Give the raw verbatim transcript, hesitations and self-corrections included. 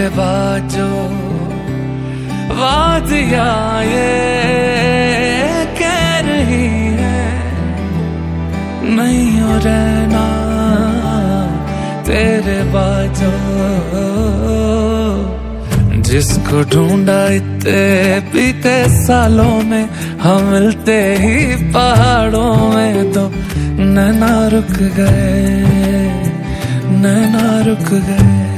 बाजो वादिया ये कह रही है नहीं हो रहना तेरे बाजो। जिसको ढूंढा इतने बीते सालों में हम मिलते ही पहाड़ों में तो नैना रुक गए नैना रुक गए।